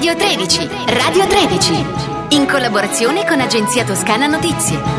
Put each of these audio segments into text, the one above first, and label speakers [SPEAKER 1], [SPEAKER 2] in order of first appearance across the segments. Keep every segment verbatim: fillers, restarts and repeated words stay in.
[SPEAKER 1] Radio tredici, Radio tredici, in collaborazione con Agenzia Toscana Notizie.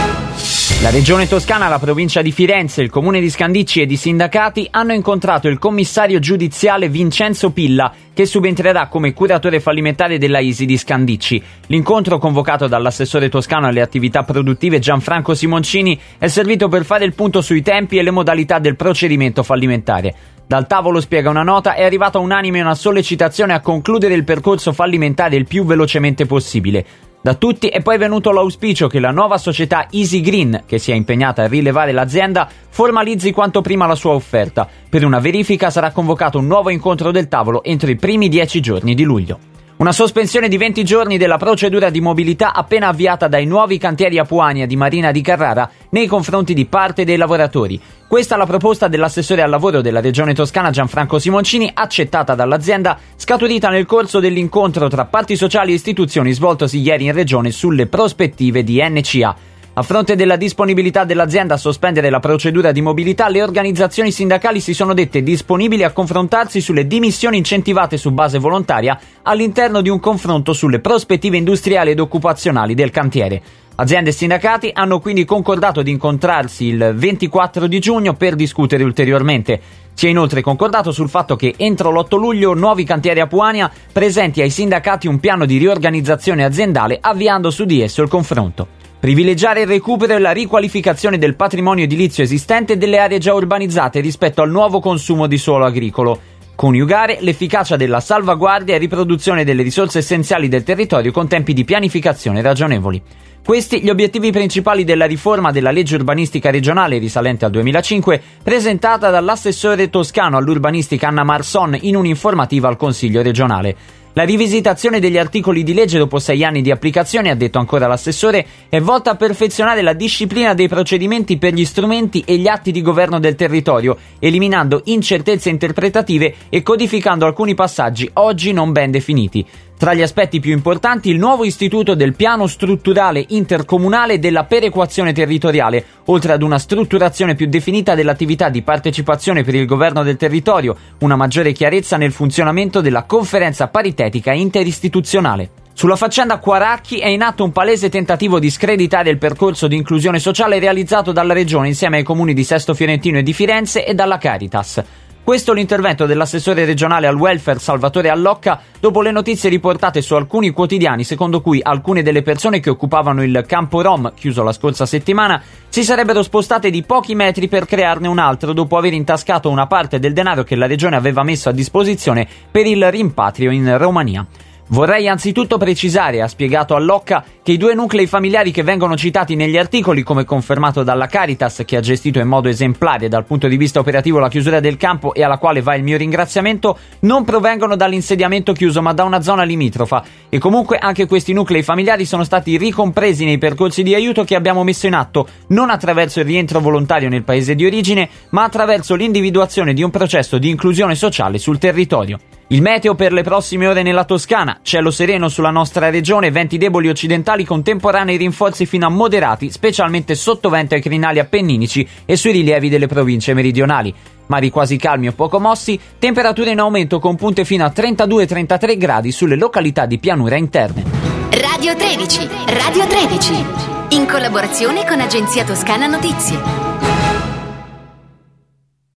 [SPEAKER 2] La Regione Toscana, la provincia di Firenze, il comune di Scandicci ed i sindacati hanno incontrato il commissario giudiziale Vincenzo Pilla, che subentrerà come curatore fallimentare della I S I di Scandicci. L'incontro, convocato dall'assessore toscano alle attività produttive Gianfranco Simoncini, è servito per fare il punto sui tempi e le modalità del procedimento fallimentare. Dal tavolo, spiega una nota, è arrivata unanime una sollecitazione a concludere il percorso fallimentare il più velocemente possibile. Da tutti è poi venuto l'auspicio che la nuova società Easy Green, che si è impegnata a rilevare l'azienda, formalizzi quanto prima la sua offerta. Per una verifica sarà convocato un nuovo incontro del tavolo entro i primi dieci giorni di luglio. Una sospensione di venti giorni della procedura di mobilità appena avviata dai nuovi cantieri Apuania di Marina di Carrara nei confronti di parte dei lavoratori. Questa è la proposta dell'assessore al lavoro della Regione Toscana Gianfranco Simoncini, accettata dall'azienda, scaturita nel corso dell'incontro tra parti sociali e istituzioni svoltosi ieri in Regione sulle prospettive di N C A. A fronte della disponibilità dell'azienda a sospendere la procedura di mobilità, le organizzazioni sindacali si sono dette disponibili a confrontarsi sulle dimissioni incentivate su base volontaria all'interno di un confronto sulle prospettive industriali ed occupazionali del cantiere. Aziende e sindacati hanno quindi concordato di incontrarsi il ventiquattro di giugno per discutere ulteriormente. Si è inoltre concordato sul fatto che entro l'otto luglio Nuovi Cantieri Apuania presenti ai sindacati un piano di riorganizzazione aziendale, avviando su di esso il confronto. Privilegiare il recupero e la riqualificazione del patrimonio edilizio esistente e delle aree già urbanizzate rispetto al nuovo consumo di suolo agricolo. Coniugare l'efficacia della salvaguardia e riproduzione delle risorse essenziali del territorio con tempi di pianificazione ragionevoli. Questi gli obiettivi principali della riforma della legge urbanistica regionale risalente al duemilacinque, presentata dall'assessore toscano all'urbanistica Anna Marson in un'informativa al Consiglio regionale. La rivisitazione degli articoli di legge dopo sei anni di applicazione, ha detto ancora l'assessore, è volta a perfezionare la disciplina dei procedimenti per gli strumenti e gli atti di governo del territorio, eliminando incertezze interpretative e codificando alcuni passaggi oggi non ben definiti. Tra gli aspetti più importanti, il nuovo istituto del piano strutturale intercomunale della perequazione territoriale, oltre ad una strutturazione più definita dell'attività di partecipazione per il governo del territorio, una maggiore chiarezza nel funzionamento della conferenza paritetica interistituzionale. Sulla faccenda Quaracchi è in atto un palese tentativo di screditare il percorso di inclusione sociale realizzato dalla Regione insieme ai comuni di Sesto Fiorentino e di Firenze e dalla Caritas. Questo l'intervento dell'assessore regionale al welfare Salvatore Allocca dopo le notizie riportate su alcuni quotidiani secondo cui alcune delle persone che occupavano il campo Rom, chiuso la scorsa settimana, si sarebbero spostate di pochi metri per crearne un altro dopo aver intascato una parte del denaro che la regione aveva messo a disposizione per il rimpatrio in Romania. Vorrei anzitutto precisare, ha spiegato Allocca, che i due nuclei familiari che vengono citati negli articoli, come confermato dalla Caritas, che ha gestito in modo esemplare dal punto di vista operativo la chiusura del campo e alla quale va il mio ringraziamento, non provengono dall'insediamento chiuso ma da una zona limitrofa, e comunque anche questi nuclei familiari sono stati ricompresi nei percorsi di aiuto che abbiamo messo in atto, non attraverso il rientro volontario nel paese di origine, ma attraverso l'individuazione di un processo di inclusione sociale sul territorio. Il meteo per le prossime ore nella Toscana: cielo sereno sulla nostra regione, venti deboli occidentali con temporanei rinforzi fino a moderati, specialmente sottovento ai crinali appenninici e sui rilievi delle province meridionali. Mari quasi calmi o poco mossi, temperature in aumento con punte fino a trentadue trentatré gradi sulle località di pianura interne.
[SPEAKER 1] Radio tredici, Radio tredici, in collaborazione con Agenzia Toscana Notizie.